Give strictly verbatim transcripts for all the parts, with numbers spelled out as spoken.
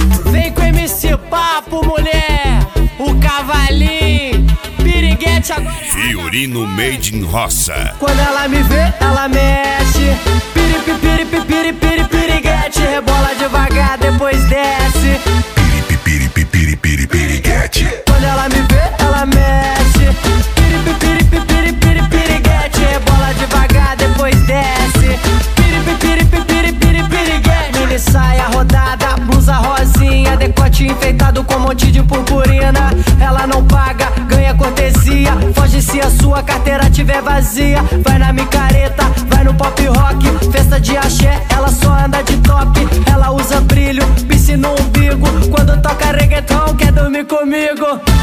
Vem com M C Papo, mulher, o cavalinho, piriguete agora. Fiorino Made in Roça. Quando ela me vê, ela mexe. Piri, piri, piri, piri, piri, piriguete. Rebola devagar, depois desce. Piri, piri, piri, piri, piriguete. Quando ela me vê, ela mexe. Piri, piri, piri, piri, piri, piriguete. Rebola devagar, depois desce. Piri, piri, piri, piri, piri, piriguete. Mini saia rodada, blusa rosinha, decote enfeitado com um monte de purpurina. Ela não paga, ganha cortesia. Foge se a sua carteira tiver vazia. Vai na micareta, vai no pop rock. Festa de axé, ela só anda de top. Ela usa brilho, piercing no umbigo. Quando toca reggaeton, quer dormir comigo.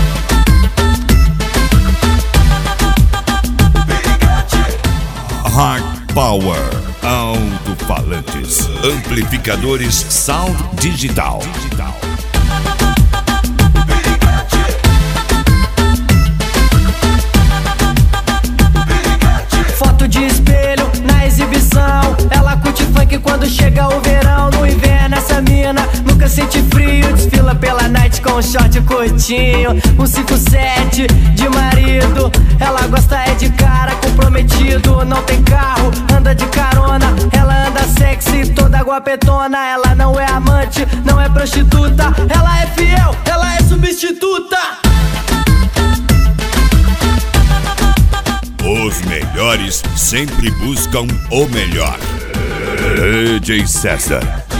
Hard Power. Alto-falantes. Amplificadores Sound Digital. Foto de espelho na exibição. Ela curte funk quando chega o verão. No inverno essa mina nunca sente frio. Desfila pela night com um short curtinho, um cinco sete de marido. Ela gosta é de cara comprometido. Não tem carro, anda de carona. Ela anda sexy, toda guapetona. Ela não é amante, não é prostituta. Ela é fiel, ela é substituta. Os melhores sempre buscam o melhor. D J César.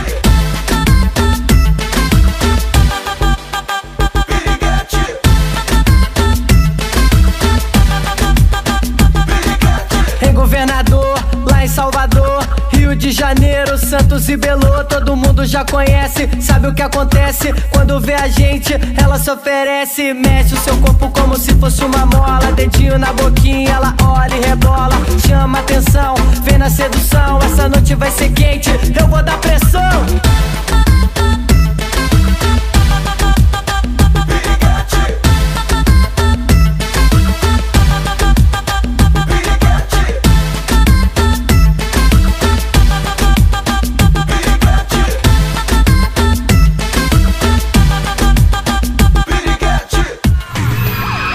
Em Governador, lá em Salvador, Rio de Janeiro, Santos e Belo, todo mundo já conhece. Sabe o que acontece quando vê a gente? Ela se oferece, mexe o seu corpo como se fosse uma mola. Dedinho na boquinha, ela olha e rebola, chama atenção, vem na sedução. Essa noite vai ser quente, eu